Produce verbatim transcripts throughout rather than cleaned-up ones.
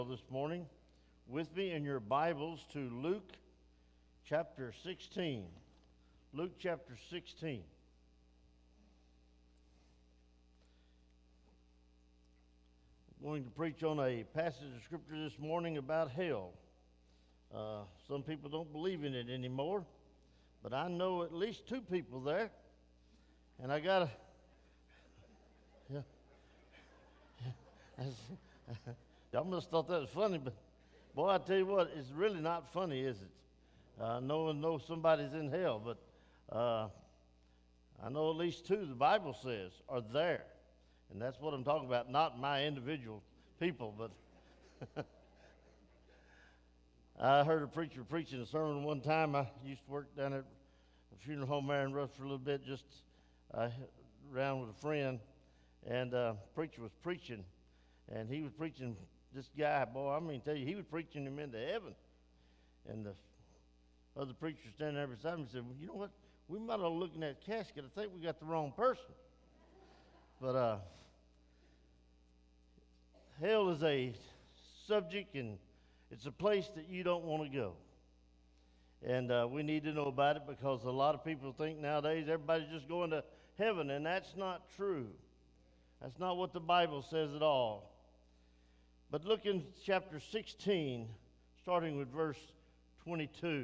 This morning with me in your Bibles to Luke chapter sixteen. Luke chapter sixteen. I'm going to preach on a passage of Scripture this morning about hell. Uh, some people don't believe in it anymore, but I know at least two people there, and I got to... Yeah. Y'all must have thought that was funny, but boy, I tell you what, it's really not funny, is it? Uh, no one knows somebody's in hell, but uh, I know at least two, the Bible says, are there. And that's what I'm talking about, not my individual people, but I heard a preacher preaching a sermon one time. I used to work down at a funeral home there in Rush for a little bit, just uh, around with a friend, and uh, the preacher was preaching, and he was preaching. This guy, boy, I mean, tell you, he was preaching him into heaven. And the other preacher standing there beside him said, well, you know what? We might have looked in that casket. I think we got the wrong person. But uh, hell is a subject, and it's a place that you don't want to go. And uh, we need to know about it because a lot of people think nowadays everybody's just going to heaven, and that's not true. That's not what the Bible says at all. But look in chapter sixteen, starting with verse twenty-two.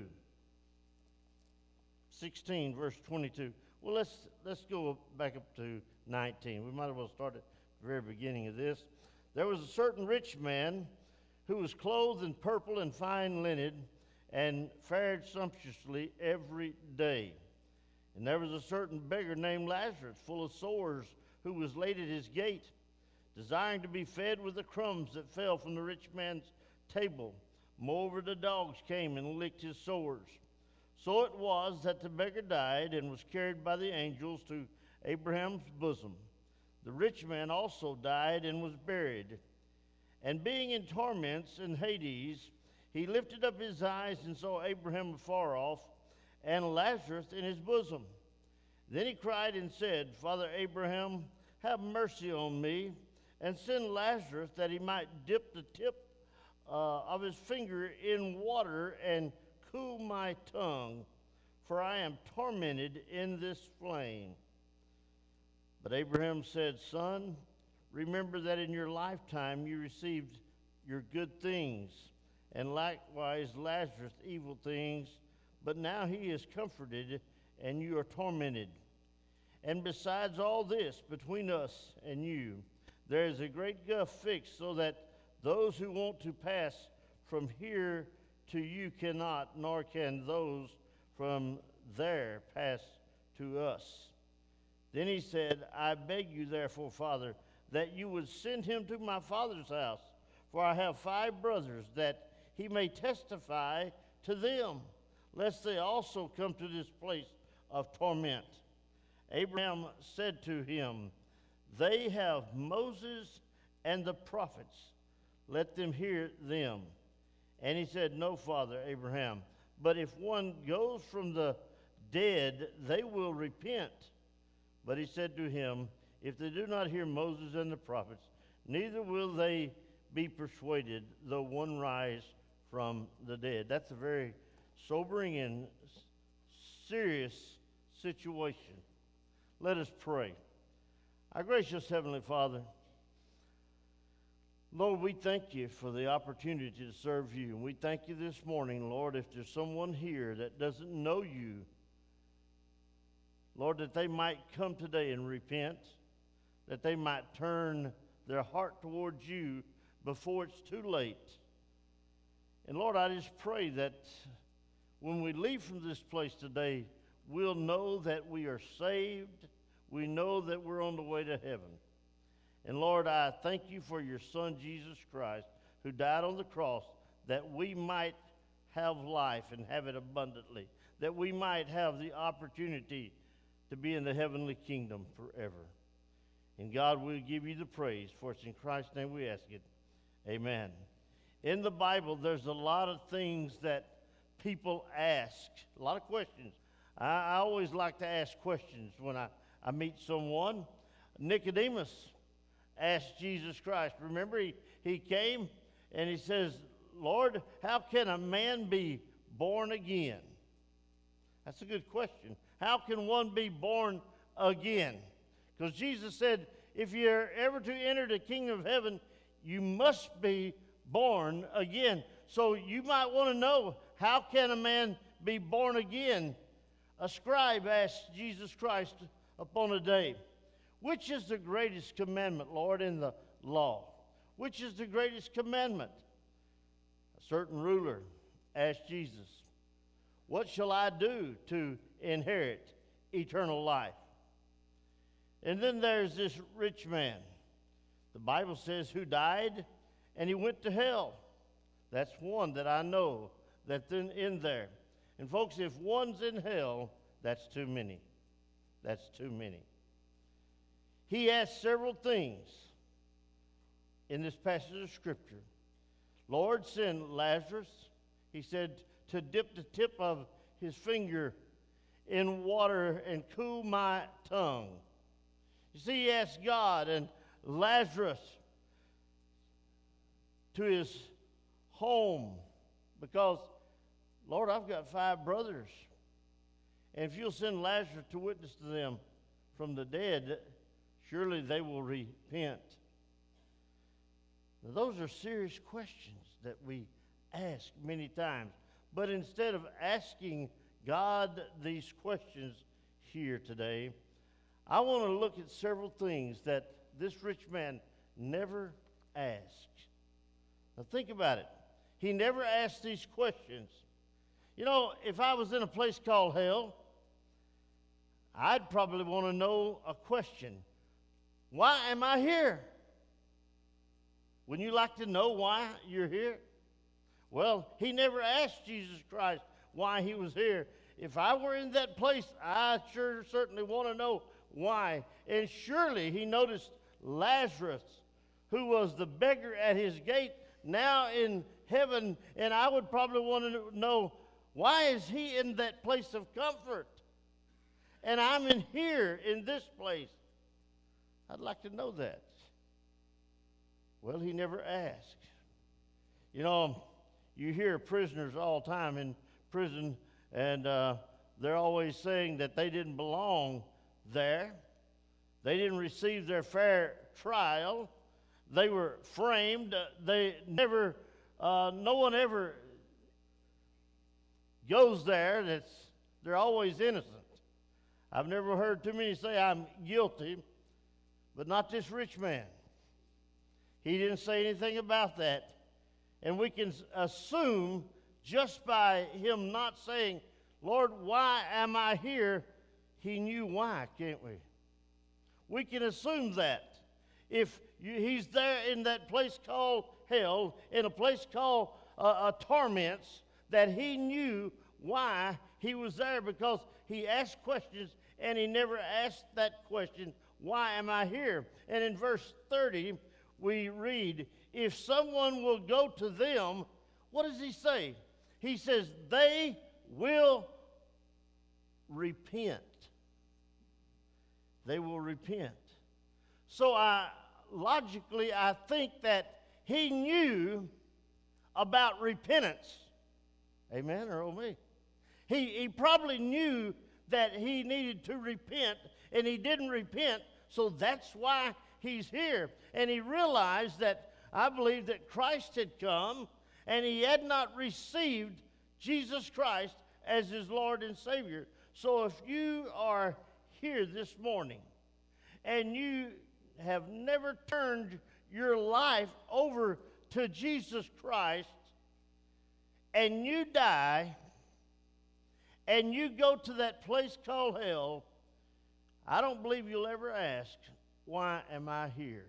sixteen, verse twenty-two. Well, let's let's go back up to nineteen. We might as well start at the very beginning of this. There was a certain rich man who was clothed in purple and fine linen and fared sumptuously every day. And there was a certain beggar named Lazarus, full of sores, who was laid at his gate, desiring to be fed with the crumbs that fell from the rich man's table. Moreover, the dogs came and licked his sores. So it was that the beggar died and was carried by the angels to Abraham's bosom. The rich man also died and was buried. And being in torments in Hades, he lifted up his eyes and saw Abraham afar off, and Lazarus in his bosom. Then he cried and said, Father Abraham, have mercy on me, and send Lazarus that he might dip the tip uh, of his finger in water and cool my tongue, for I am tormented in this flame. But Abraham said, Son, remember that in your lifetime you received your good things, and likewise Lazarus evil things, but now he is comforted, and you are tormented. And besides all this, between us and you, there is a great gulf fixed, so that those who want to pass from here to you cannot, nor can those from there pass to us. Then he said, I beg you therefore, Father, that you would send him to my father's house, for I have five brothers, that he may testify to them, lest they also come to this place of torment. Abraham said to him, They have Moses and the prophets. Let them hear them. And he said, No, Father Abraham, but if one goes from the dead, they will repent. But he said to him, If they do not hear Moses and the prophets, neither will they be persuaded, though one rise from the dead. That's a very sobering and serious situation. Let us pray. Our gracious Heavenly Father, Lord, we thank you for the opportunity to serve you. And we thank you this morning, Lord, if there's someone here that doesn't know you, Lord, that they might come today and repent, that they might turn their heart towards you before it's too late. And Lord, I just pray that when we leave from this place today, we'll know that we are saved. We know that we're on the way to heaven. And Lord, I thank you for your Son, Jesus Christ, who died on the cross, that we might have life and have it abundantly, that we might have the opportunity to be in the heavenly kingdom forever. And God, we'll give you the praise, for it's in Christ's name we ask it. Amen. In the Bible, there's a lot of things that people ask, a lot of questions. I, I always like to ask questions when I, I meet someone. Nicodemus asked Jesus Christ. Remember, he, he came And he says, Lord, how can a man be born again? That's a good question. How can one be born again? Because Jesus said, if you're ever to enter the kingdom of heaven, you must be born again. So you might want to know, how can a man be born again? A scribe asked Jesus Christ upon a day, which is the greatest commandment, Lord, in the law? Which is the greatest commandment? A certain ruler asked Jesus, what shall I do to inherit eternal life? And then there's this rich man, the Bible says, who died and he went to hell. That's one that I know that's in, in there. And folks, if one's in hell, that's too many. That's too many. He asked several things in this passage of Scripture. Lord, send Lazarus, he said, to dip the tip of his finger in water and cool my tongue. You see, he asked God and Lazarus to his home because, Lord, I've got five brothers. And if you'll send Lazarus to witness to them from the dead, surely they will repent. Now, those are serious questions that we ask many times. But instead of asking God these questions here today, I want to look at several things that this rich man never asked. Now think about it. He never asked these questions. You know, if I was in a place called hell, I'd probably want to know a question. Why am I here? Wouldn't you like to know why you're here? Well, he never asked Jesus Christ why he was here. If I were in that place, I sure certainly want to know why. And surely he noticed Lazarus, who was the beggar at his gate, now in heaven, and I would probably want to know, why is he in that place of comfort? And I'm in here in this place. I'd like to know that. Well, he never asked. You know, you hear prisoners all the time in prison, and uh, they're always saying that they didn't belong there. They didn't receive their fair trial. They were framed. Uh, they never, uh, no one ever goes there. That's, they're always innocent. I've never heard too many say, I'm guilty, but not this rich man. He didn't say anything about that. And we can assume just by him not saying, Lord, why am I here? He knew why, can't we? We can assume that. If you, he's there in that place called hell, in a place called uh, uh, torments, that he knew why he was there, because he asked questions and he never asked that question, why am I here? And in verse thirty, we read, if someone will go to them, what does he say? He says, they will repent. They will repent. So I logically, I think that he knew about repentance. Amen, or oh me? He, he probably knew that he needed to repent, and he didn't repent, so that's why he's here. And he realized that, I believe that Christ had come, and he had not received Jesus Christ as his Lord and Savior. So if you are here this morning, and you have never turned your life over to Jesus Christ, and you die, and you go to that place called hell, I don't believe you'll ever ask, why am I here?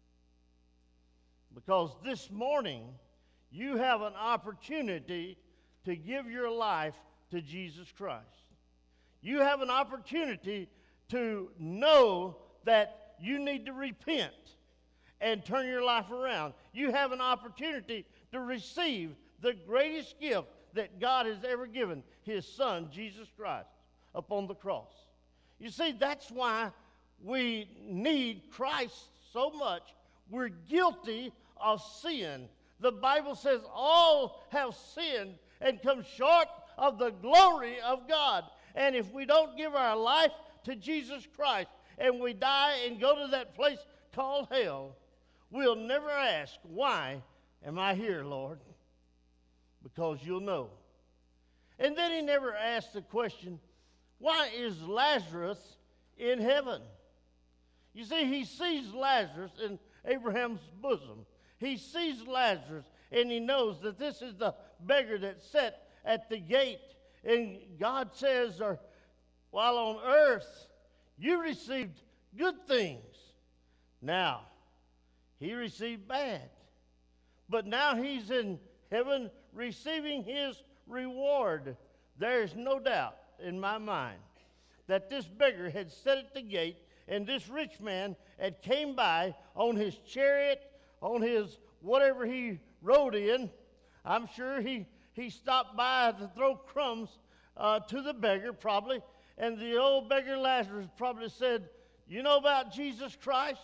Because this morning, you have an opportunity to give your life to Jesus Christ. You have an opportunity to know that you need to repent and turn your life around. You have an opportunity to receive the greatest gift that God has ever given, his Son, Jesus Christ, upon the cross. You see, that's why we need Christ so much. We're guilty of sin. The Bible says all have sinned and come short of the glory of God. And if we don't give our life to Jesus Christ and we die and go to that place called hell, we'll never ask, why am I here, Lord? Because you'll know. And then he never asked the question, why is Lazarus in heaven? You see, he sees Lazarus in Abraham's bosom. He sees Lazarus, and he knows that this is the beggar that sat at the gate. And God says, or, while on earth, you received good things. Now, he received bad. But now he's in heaven receiving his reward. There's no doubt in my mind that this beggar had sat at the gate, and this rich man had came by on his chariot, on his whatever he rode in. I'm sure he, he stopped by to throw crumbs uh, to the beggar probably. And the old beggar Lazarus probably said, you know about Jesus Christ?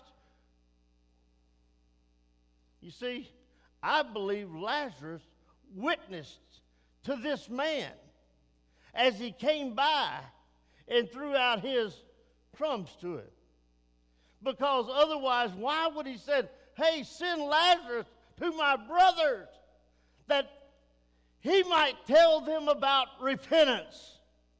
You see, I believe Lazarus witnessed to this man as he came by and threw out his crumbs to him. Because otherwise, why would he say, hey, send Lazarus to my brothers, that he might tell them about repentance?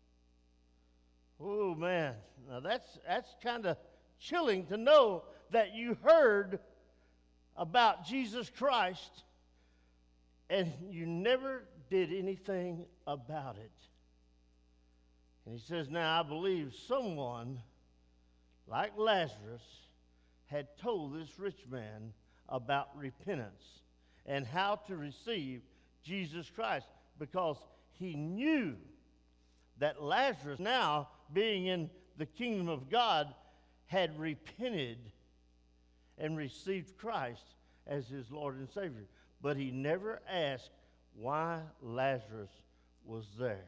Oh, man. Now, that's, that's kind of chilling to know that you heard about Jesus Christ and you never did anything about it. And he says, now, I believe someone like Lazarus had told this rich man about repentance and how to receive Jesus Christ, because he knew that Lazarus, now being in the kingdom of God, had repented and received Christ as his Lord and Savior. But he never asked why Lazarus was there.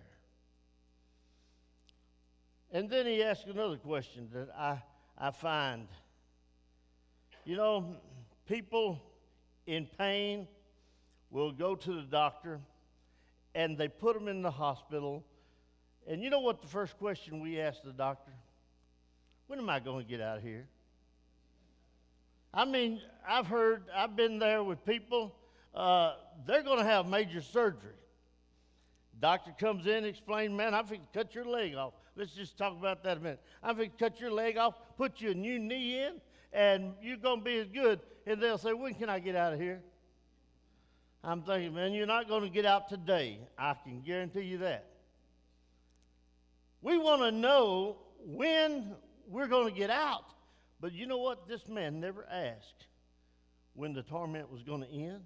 And then he asked another question that I, I find. You know, people in pain will go to the doctor and they put them in the hospital. And you know what the first question we ask the doctor? When am I going to get out of here? I mean, I've heard, I've been there with people, uh, they're going to have major surgery. Doctor comes in, explains, man, I'm going to cut your leg off. Let's just talk about that a minute. I'm going to cut your leg off, put you a new knee in, and you're going to be as good. And they'll say, when can I get out of here? I'm thinking, man, you're not going to get out today. I can guarantee you that. We want to know when we're going to get out. But you know what? This man never asked when the torment was going to end.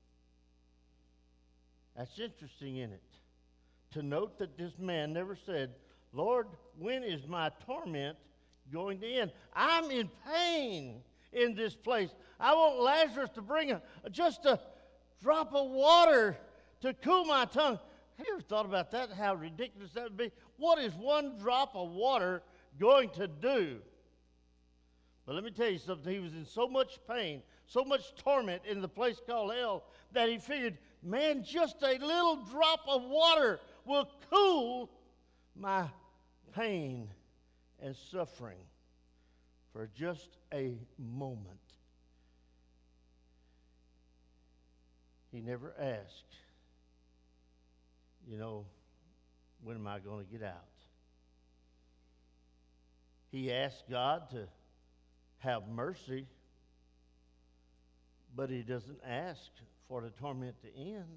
That's interesting in it. To note that this man never said, Lord, when is my torment going to end? I'm in pain in this place. I want Lazarus to bring a, just a drop of water to cool my tongue. Have you ever thought about that, how ridiculous that would be? What is one drop of water going to do? But let me tell you something. He was in so much pain, so much torment in the place called hell, that he figured, man, just a little drop of water will cool my pain and suffering for just a moment. He never asked, you know, when am I going to get out? He asked God to have mercy, but he doesn't ask for the torment to end.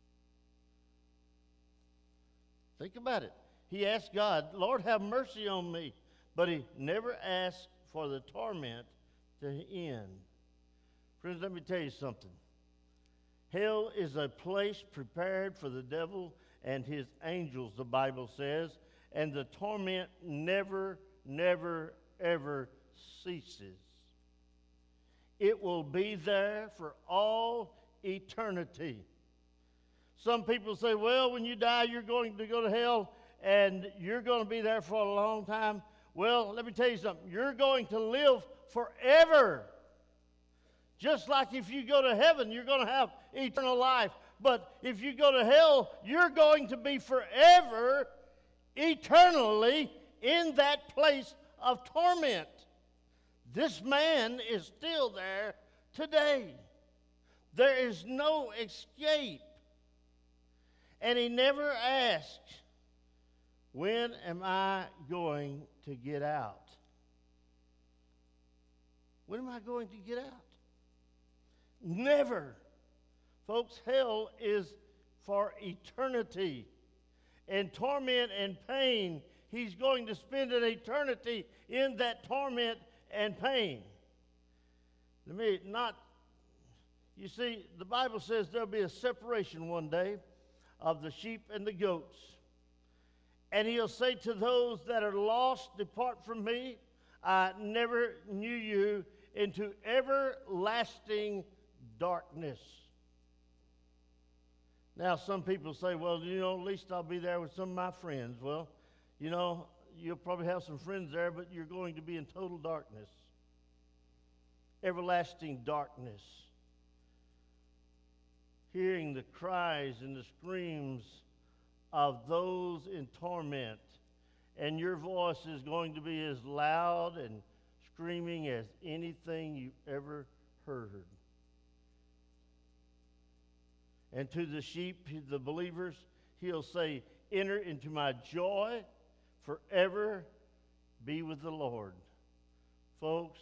Think about it. He asked God, Lord, have mercy on me, but he never asked for the torment to end. Friends, let me tell you something. Hell is a place prepared for the devil and his angels, the Bible says, and the torment never, never, ever ceases. It will be there for all eternity. Some people say, well, when you die, you're going to go to hell, and you're going to be there for a long time. Well, let me tell you something. You're going to live forever. Just like if you go to heaven, you're going to have eternal life. But if you go to hell, you're going to be forever, eternally in that place of torment. This man is still there today. There is no escape. And he never asked, when am I going to get out? When am I going to get out? Never. Folks, hell is for eternity. And torment and pain, he's going to spend an eternity in that torment and pain. Let me not, you see, the Bible says there'll be a separation one day of the sheep and the goats. And he'll say to those that are lost, depart from me. I never knew you, into everlasting darkness. Now, some people say, well, you know, at least I'll be there with some of my friends. Well, you know, you'll probably have some friends there, but you're going to be in total darkness. Everlasting darkness. Hearing the cries and the screams of those in torment. And your voice is going to be as loud and screaming as anything you ever heard. And to the sheep, the believers, he'll say, enter into my joy, forever be with the Lord. Folks,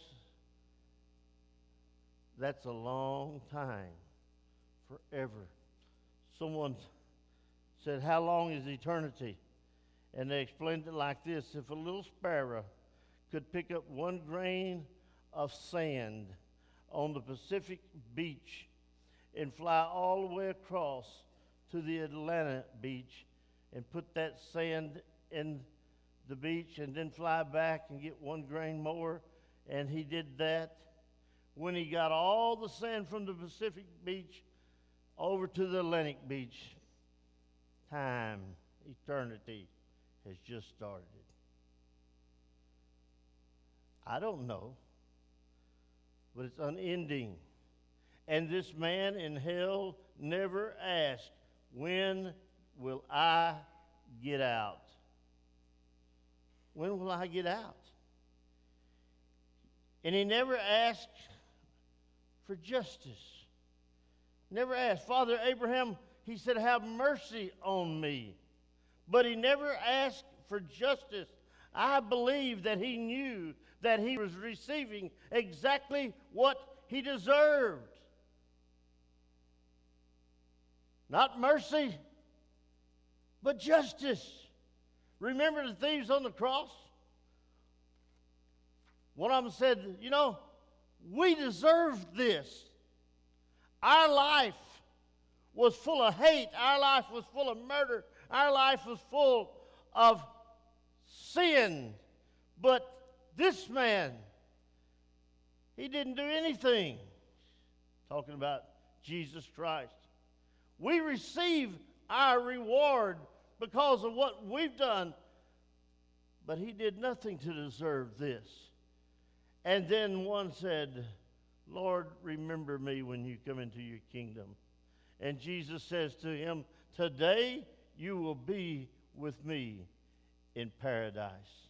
that's a long time, forever. Someone said, how long is eternity? And they explained it like this: if a little sparrow could pick up one grain of sand on the Pacific beach and fly all the way across to the Atlanta beach and put that sand in the beach and then fly back and get one grain more, and he did that. When he got all the sand from the Pacific beach over to the Atlantic beach, time, eternity has just started. I don't know, but it's unending. And this man in hell never asked, when will I get out? When will I get out? And he never asked for justice. Never asked. Father Abraham, he said, have mercy on me. But he never asked for justice. I believe that he knew that he was receiving exactly what he deserved. Not mercy, but justice. Remember the thieves on the cross? One of them said, you know, we deserved this. Our life was full of hate. Our life was full of murder. Our life was full of sin. But this man, he didn't do anything. Talking about Jesus Christ. We receive our reward because of what we've done, but he did nothing to deserve this. And then one said, Lord, remember me when you come into your kingdom. And Jesus says to him, today you will be with me in paradise.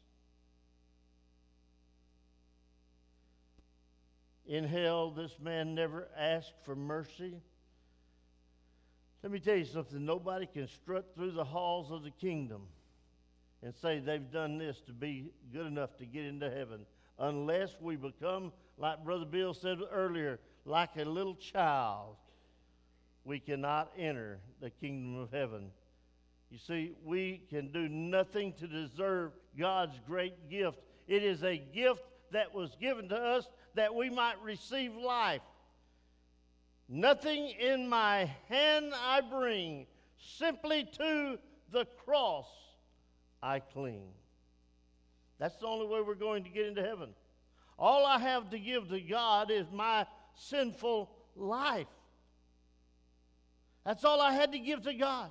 In hell, this man never asked for mercy. Let me tell you something. Nobody can strut through the halls of the kingdom and say they've done this to be good enough to get into heaven unless we become, like Brother Bill said earlier, like a little child. We cannot enter the kingdom of heaven. You see, we can do nothing to deserve God's great gift. It is a gift that was given to us that we might receive life. Nothing in my hand I bring, simply to the cross I cling. That's the only way we're going to get into heaven. All I have to give to God is my sinful life. That's all I had to give to God.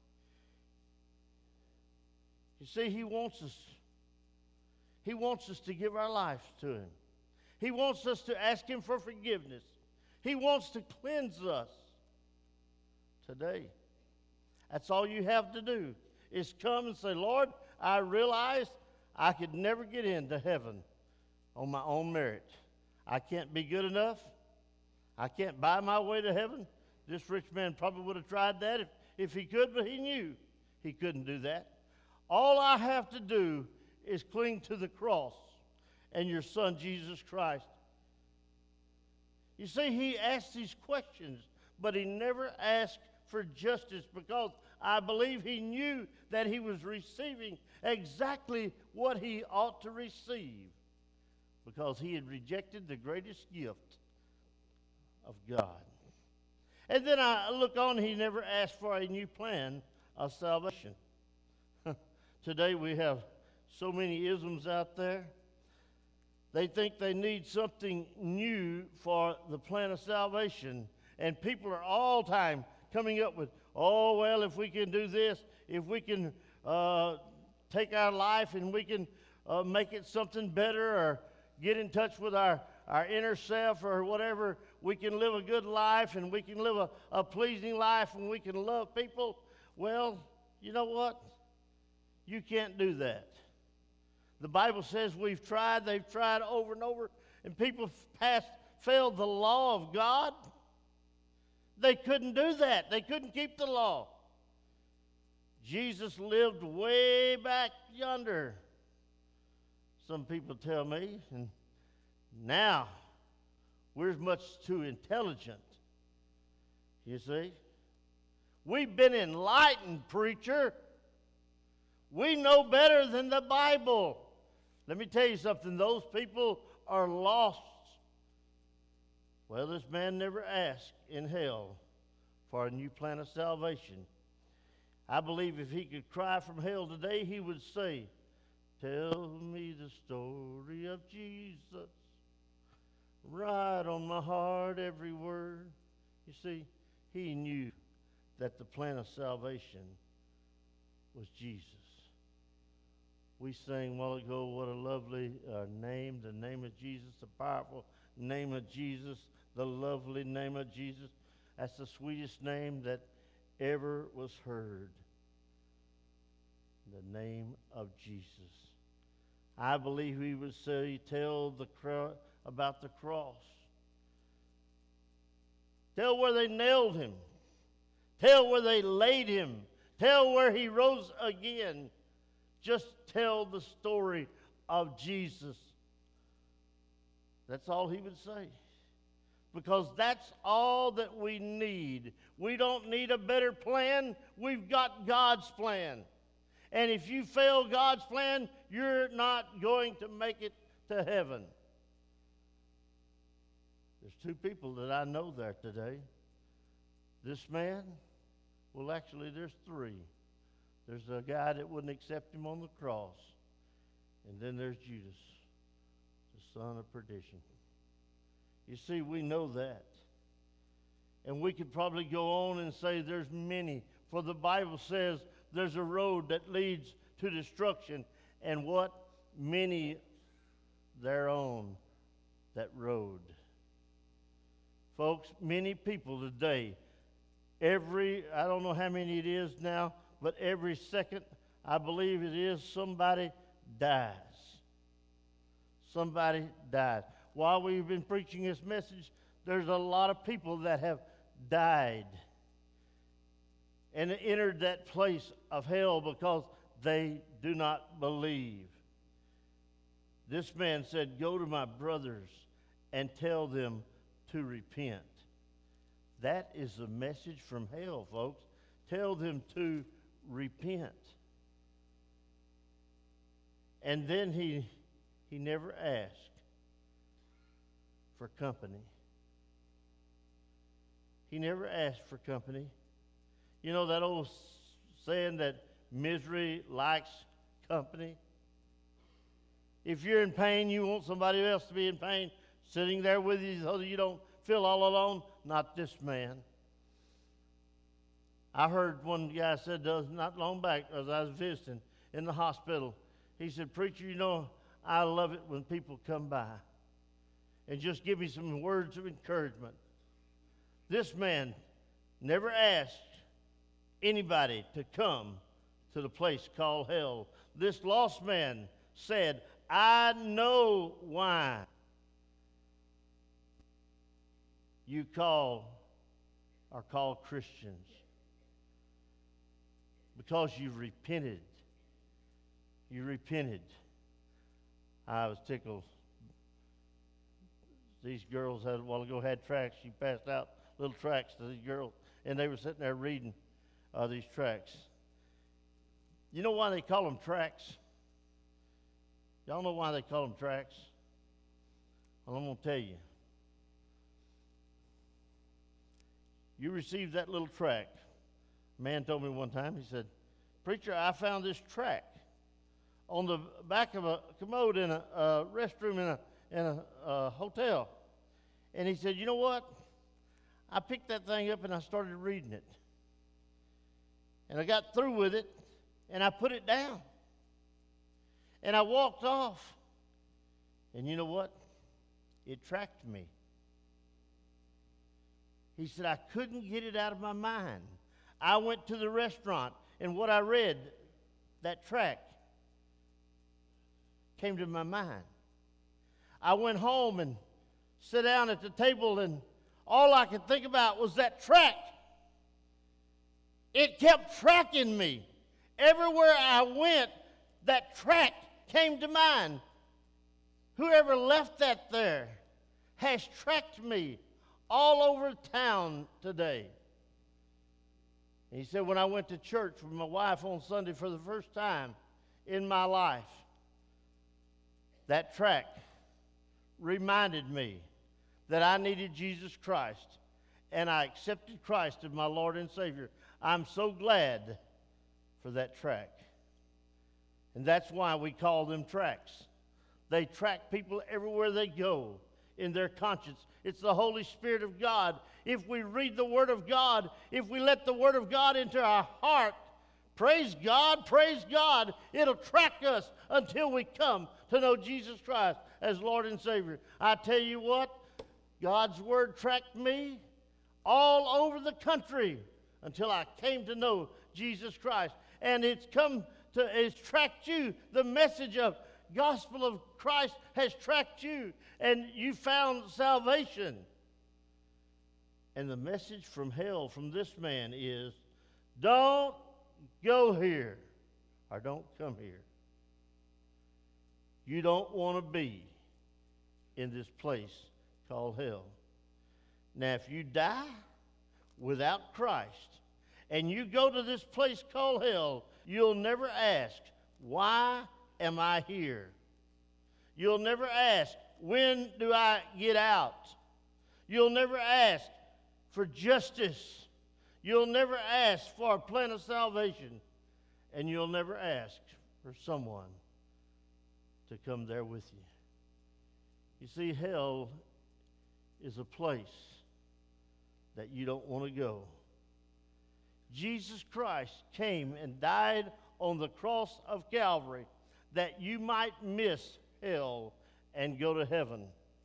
You see, He wants us. He wants us to give our lives to Him. He wants us to ask Him for forgiveness. He wants to cleanse us. today. That's all you have to do is come and say, Lord, I realize I could never get into heaven on my own merit. I can't be good enough. I can't buy my way to heaven. This rich man probably would have tried that if, if he could, but he knew he couldn't do that. All I have to do is cling to the cross and your Son, Jesus Christ. You see, he asked these questions, but he never asked for justice, because I believe he knew that he was receiving exactly what he ought to receive, because he had rejected the greatest gift of God. And then I look on, he never asked for a new plan of salvation. Today we have so many isms out there. They think they need something new for the plan of salvation. And people are all time coming up with, oh, well, if we can do this, if we can uh, take our life and we can uh, make it something better, or get in touch with our, our inner self, or whatever, we can live a good life and we can live a, a pleasing life and we can love people. Well, you know what? You can't do that. The Bible says we've tried, they've tried over and over, and people passed, failed the law of God. They couldn't do that. They couldn't keep the law. Jesus lived way back yonder, some people tell me, and now we're much too intelligent, you see. We've been enlightened, preacher. We know better than the Bible. Let me tell you something. Those people are lost. Well, this man never asked in hell for a new plan of salvation. I believe if he could cry from hell today, he would say, tell me the story of Jesus. Write on my heart every word. You see, he knew that the plan of salvation was Jesus. We sang a while ago, what a lovely uh, name, the name of Jesus, the powerful name of Jesus, the lovely name of Jesus. That's the sweetest name that ever was heard. The name of Jesus. I believe he would say, tell the crowd about the cross. Tell where they nailed him. Tell where they laid him. Tell where he rose again. Just tell the story of Jesus. That's all he would say. Because that's all that we need. We don't need a better plan. We've got God's plan. And if you fail God's plan, you're not going to make it to heaven. There's two people that I know there today. This man, well, actually, there's three. There's a guy that wouldn't accept him on the cross. And then there's Judas, the son of perdition. You see, we know that. And we could probably go on and say there's many. For the Bible says there's a road that leads to destruction. And what? Many thereon that road. Folks, many people today, every, I don't know how many it is now, but every second, I believe it is, somebody dies. Somebody dies. While we've been preaching this message, there's a lot of people that have died and entered that place of hell because they do not believe. This man said, go to my brothers and tell them to repent. That is the message from hell, folks. Tell them to repent. And then he he never asked for company. He never asked for company. You know that old saying that misery likes company? If you're in pain, you want somebody else to be in pain, sitting there with you so that you don't feel all alone. Not this man. I heard one guy said not long back as I was visiting in the hospital. He said, preacher, you know, I love it when people come by and just give me some words of encouragement. This man never asked anybody to come to the place called hell. This lost man said, I know why you call are called Christians. Because you've repented. You repented. I was tickled. These girls had, a while ago had tracts. She passed out little tracts to these girls, and they were sitting there reading uh, these tracts. You know why they call them tracts? Y'all know why they call them tracts? Well, I'm going to tell you. You received that little tract. A man told me one time, he said, Preacher, I found this tract on the back of a commode in a, a restroom in a, in a, a hotel. And he said, you know what? I picked that thing up and I started reading it. And I got through with it, and I put it down. And I walked off. And you know what? It tracked me. He said, I couldn't get it out of my mind. I went to the restaurant, and what I read, that track, came to my mind. I went home and sat down at the table, and all I could think about was that track. It kept tracking me. Everywhere I went, that track came to mind. Whoever left that there has tracked me all over town today. And he said, when I went to church with my wife on Sunday for the first time in my life, that track reminded me that I needed Jesus Christ, and I accepted Christ as my Lord and Savior. I'm so glad for that track. And that's why we call them tracks. They track people everywhere they go in their conscience. It's the Holy Spirit of God. If we read the Word of God, if we let the Word of God into our heart, praise God, praise God, it'll track us until we come to know Jesus Christ as Lord and Savior. I tell you what, God's Word tracked me all over the country until I came to know Jesus Christ. And it's come to, it's tracked you. The message of gospel of Christ has tracked you, and you found salvation. And the message from hell from this man is, don't go here, or don't come here. You don't want to be in this place called hell. Now, if you die without Christ, and you go to this place called hell, you'll never ask, why am I here? You'll never ask, when do I get out? You'll never ask for justice. You'll never ask for a plan of salvation. And you'll never ask for someone to come there with you. You see, hell is a place that you don't want to go. Jesus Christ came and died on the cross of Calvary that you might miss hell and go to heaven.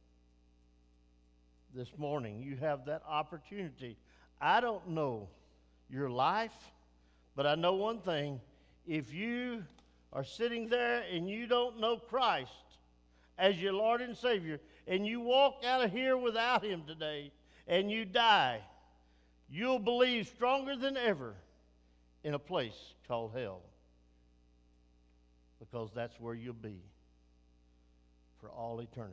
This morning, you have that opportunity. I don't know your life, but I know one thing. If you are sitting there and you don't know Christ as your Lord and Savior, and you walk out of here without Him today, and you die, you'll believe stronger than ever in a place called hell, because that's where you'll be for all eternity.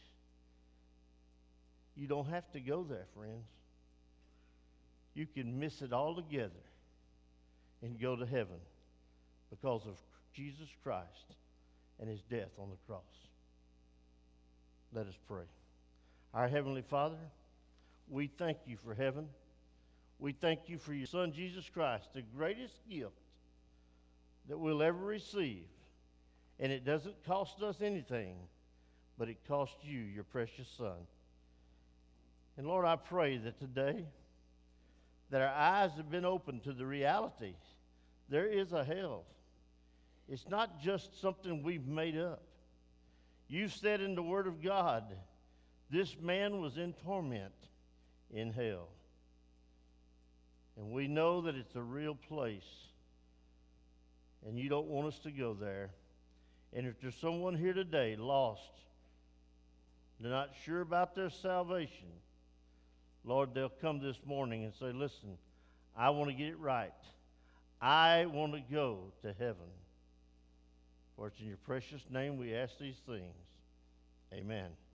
You don't have to go there, friends. You can miss it all together and go to heaven because of Jesus Christ and His death on the cross. Let us pray. Our Heavenly Father, we thank You for heaven. We thank You for Your Son, Jesus Christ, the greatest gift that we'll ever receive. And it doesn't cost us anything, but it cost You, Your precious Son. And Lord, I pray that today that our eyes have been opened to the reality. There is a hell. It's not just something we've made up. You've said in the Word of God, this man was in torment in hell. And we know that it's a real place. And you don't want us to go there. And if there's someone here today lost, they're not sure about their salvation, Lord, they'll come this morning and say, listen, I want to get it right. I want to go to heaven. For it's in your precious name we ask these things. Amen.